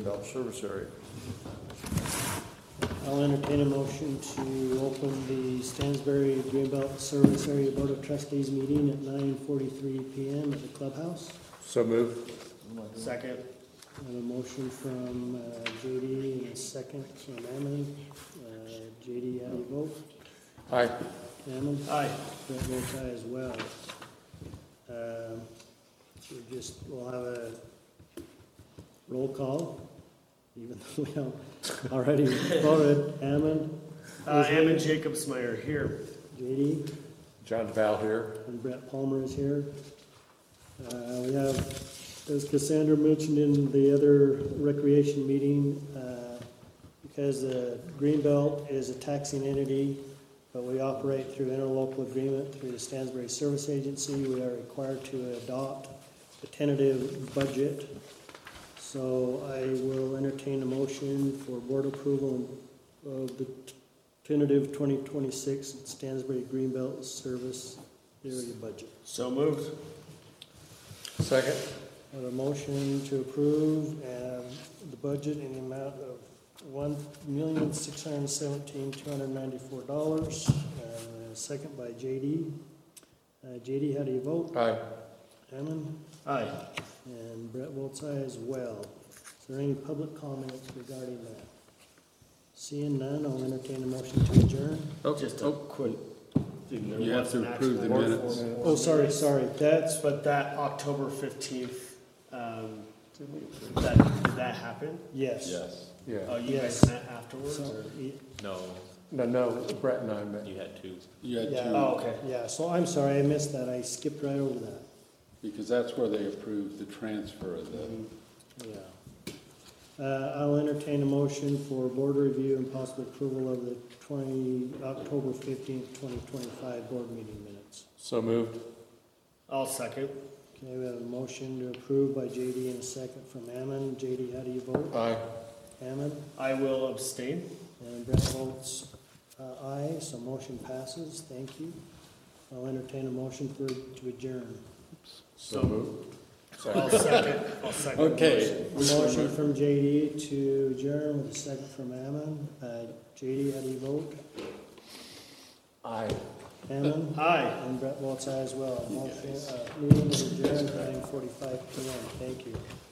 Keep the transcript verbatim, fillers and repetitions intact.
Greenbelt service area. I'll entertain a motion to open the Stansbury Greenbelt Service Area Board of Trustees meeting at nine forty-three P M at the clubhouse. So moved. Second. I have a motion from uh, J D and a second from Ammon. Uh, J D, how do you vote? Aye. Ammon? Aye. Brett votes aye as well. Um, We just, we'll have a roll call, even though we have already voted. Ammon? Uh, Ammon Jacobsmeyer here. J D? John DeVal here. And Brett Palmer is here. Uh, we have, as Cassandra mentioned in the other recreation meeting, uh, because the Greenbelt is a taxing entity, but we operate through interlocal agreement through the Stansbury Service Agency, we are required to adopt a tentative budget. So I will entertain a motion for board approval of the tentative twenty twenty-six Stansbury Greenbelt Service Area budget. So moved. Second. I have a motion to approve um, the budget in the amount of one million six hundred seventeen two hundred ninety-four dollars. And a second by J D. Uh, J D, how do you vote? Aye. Ammon? Aye. And Brett votes aye as well. Is there any public comments regarding that? Seeing none, I'll entertain a motion to adjourn. Oh, Just a oh, quick thing. There You have was to an approve the actual minutes. board for- Oh, sorry, sorry. That's, But that October fifteenth, um, that, did that happen? yes. Yes. yeah. Oh, you Yes. guys met afterwards, So, or? y- No, No, no, Brett and I met. you had two. You had Yeah. two, Oh, okay. yeah, so I'm sorry, I missed that. I skipped right over that. because that's where they approved the transfer of the, Yeah. Uh, I'll entertain a motion for board review and possible approval of the twenty, October fifteenth, twenty twenty-five board meeting minutes. So moved. I'll second. Okay, we have a motion to approve by J D and a second from Ammon. J D, how do you vote? Aye. Ammon? I will abstain. And Brett votes uh, aye, so motion passes. Thank you. I'll entertain a motion for, to adjourn. So moved. I'll second, I'll second. the okay. Motion from J D to adjourn with a second from Ammon. Uh, J D, how do you vote? Aye. Ammon? motion. Aye. And Brett votes aye as well. Motion, uh, meeting is adjourned at nine forty-five P M. Thank you.